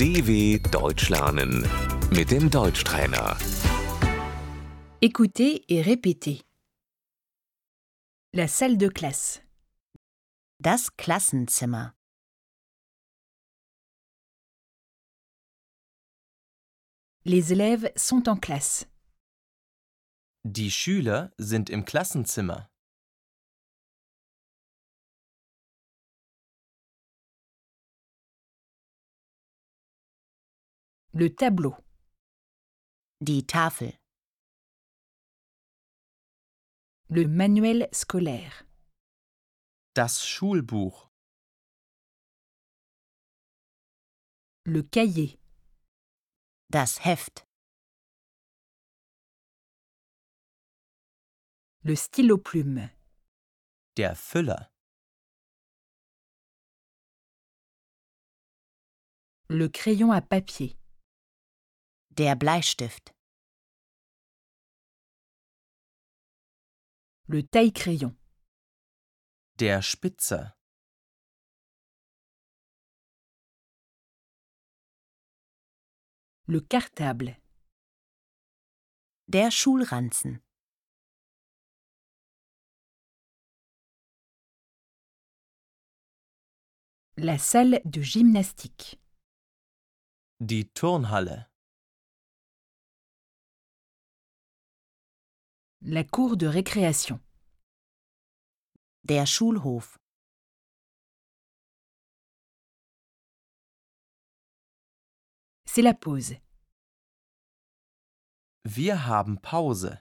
DW Deutsch lernen mit dem Deutschtrainer. Écoutez et répétez. La salle de classe. Das Klassenzimmer. Les élèves sont en classe. Die Schüler sind im Klassenzimmer. Le tableau. Die Tafel. Le manuel scolaire. Das Schulbuch. Le cahier. Das Heft. Le stylo-plume. Der Füller. Le crayon à papier. Der Bleistift. Le taille-crayon. Der Spitzer. Le cartable. Der Schulranzen. La salle de gymnastique. Die Turnhalle. La cour de récréation. Der Schulhof. C'est la pause. Wir haben Pause.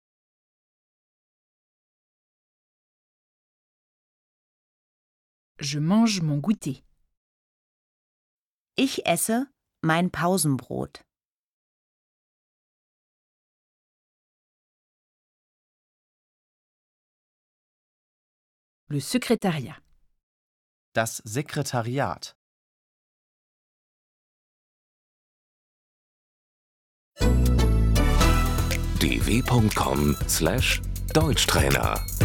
Je mange mon goûter. Ich esse mein Pausenbrot. Le secrétariat. Das Sekretariat. dw.com/Deutschtrainer